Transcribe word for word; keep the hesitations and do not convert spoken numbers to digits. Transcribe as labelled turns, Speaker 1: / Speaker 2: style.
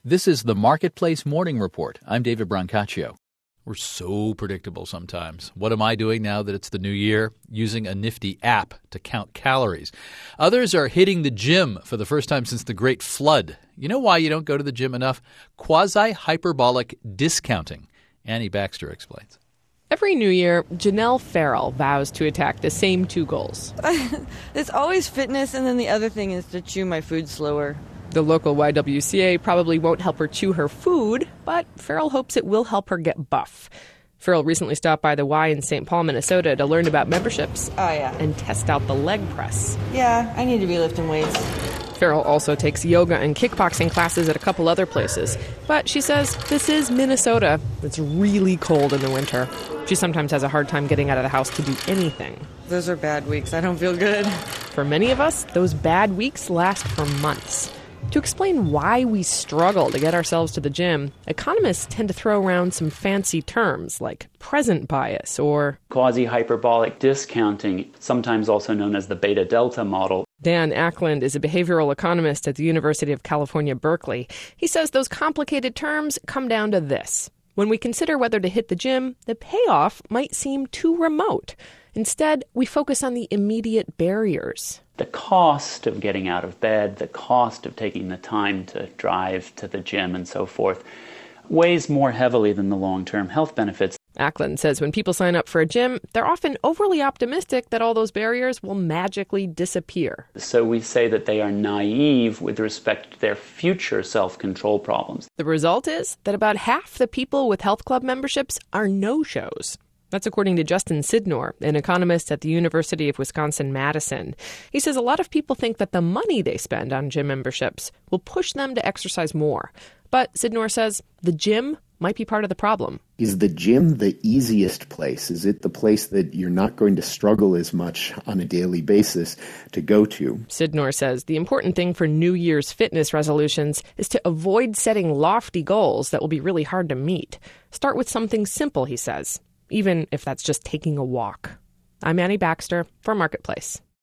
Speaker 1: This is the Marketplace Morning Report. I'm David Brancaccio. We're so predictable sometimes. What am I doing now that it's the new year? Using a nifty app to count calories. Others are hitting the gym for the first time since the Great Flood. You know why you don't go to the gym enough? Quasi-hyperbolic discounting. Annie Baxter explains.
Speaker 2: Every new year, Janelle Farrell vows to attack the same two goals.
Speaker 3: It's always fitness, and then the other thing is to chew my food slower.
Speaker 2: The local Y W C A probably won't help her chew her food, but Farrell hopes it will help her get buff. Farrell recently stopped by the Y in Saint Paul, Minnesota to learn about memberships
Speaker 3: Oh, yeah.
Speaker 2: and test out the leg press.
Speaker 3: Yeah, I need to be lifting weights.
Speaker 2: Farrell also takes yoga and kickboxing classes at a couple other places. But she says this is Minnesota. It's really cold in the winter. She sometimes has a hard time getting out of the house to do anything.
Speaker 3: Those are bad weeks. I don't feel good.
Speaker 2: For many of us, those bad weeks last for months. To explain why we struggle to get ourselves to the gym, economists tend to throw around some fancy terms like present bias or
Speaker 4: quasi-hyperbolic discounting, sometimes also known as the beta-delta model.
Speaker 2: Dan Ackland is a behavioral economist at the University of California, Berkeley. He says those complicated terms come down to this. When we consider whether to hit the gym, the payoff might seem too remote. Instead, we focus on the immediate barriers.
Speaker 4: The cost of getting out of bed, the cost of taking the time to drive to the gym and so forth, weighs more heavily than the long-term health benefits.
Speaker 2: Ackland says when people sign up for a gym, they're often overly optimistic that all those barriers will magically disappear.
Speaker 4: So we say that they are naive with respect to their future self-control problems.
Speaker 2: The result is that about half the people with health club memberships are no-shows. That's according to Justin Sidnor, an economist at the University of Wisconsin-Madison. He says a lot of people think that the money they spend on gym memberships will push them to exercise more. But Sidnor says the gym might be part of the problem.
Speaker 5: Is the gym the easiest place? Is it the place that you're not going to struggle as much on a daily basis to go to?
Speaker 2: Sidnor says the important thing for New Year's fitness resolutions is to avoid setting lofty goals that will be really hard to meet. Start with something simple, he says, even if that's just taking a walk. I'm Annie Baxter for Marketplace.